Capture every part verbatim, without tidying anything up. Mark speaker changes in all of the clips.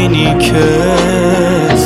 Speaker 1: elini kes,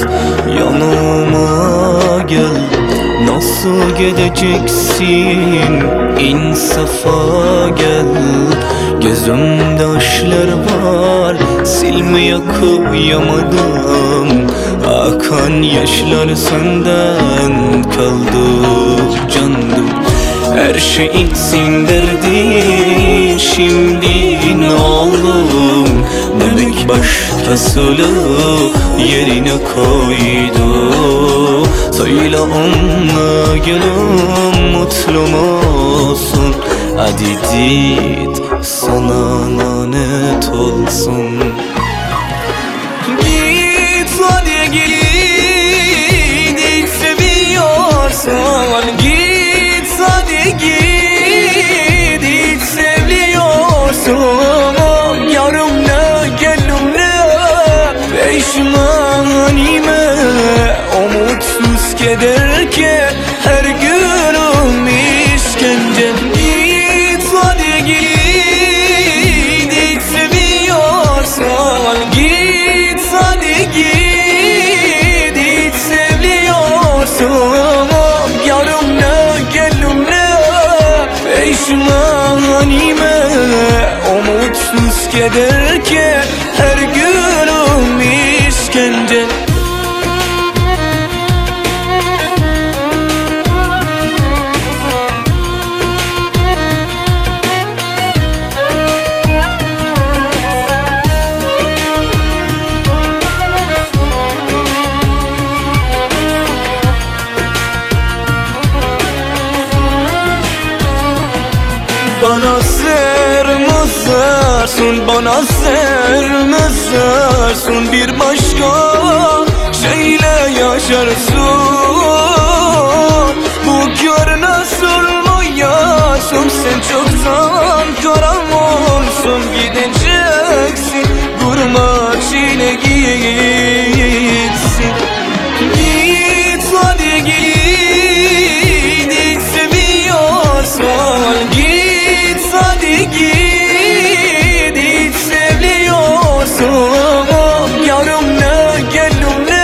Speaker 1: yanıma gel. Nasıl gideceksin, insafa gel. Gözümde yaşlar var, silmeye kıyamadım. Akan yaşlar senden kaldı canım. Her şeyin sindirdi, şimdi ne oldum? Demek başkasını yerine koydu. Söyle ona gülüm, mutlu musun? Hadi git, sana lanet olsun. Git hadi git, git seviyorsan. Git hadi git, git seviyorsan. Yarımla gönlümle peşmanime, umutsuz keder ki her günüm işkence. Git hadi git, git seviyorsan. Git hadi git, git seviyorsan. Yarımla gönlümle peşmanime, umutsuz keder ki her günüm işkence. Bana sermezlersin, bana sermezlersin. Bir başka şeyle yaşarsın. Bu kör nasıl boyasın, sen çoktan karamolsun. Gideceksin, durmak ile gitsin. Git hadi git, git seviyorsan. Git hadi git, git seviyorsan. Yarımla gönlümle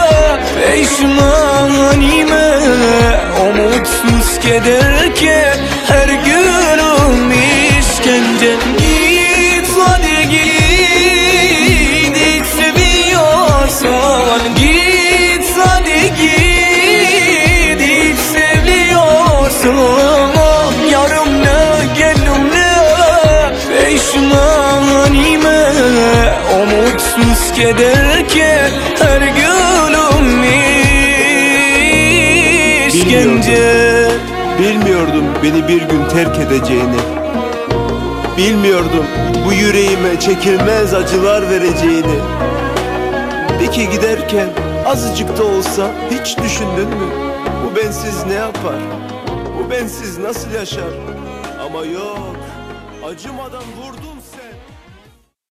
Speaker 1: peşmanime, umutsuz keder ki her günüm işkence. Git hadi git, git seviyorsan. Git hadi git, git seviyorsan. Yarımla gönlümle peşmanime, umutsuz keder ki her günüm işkence.
Speaker 2: Bilmiyordum beni bir gün terk edeceğini. Bilmiyordum bu yüreğime çekilmez acılar vereceğini. Peki giderken azıcık da olsa hiç düşündün mü? Bu bensiz ne yapar? Bu bensiz nasıl yaşar? Ama yok, acımadan vurdun sen.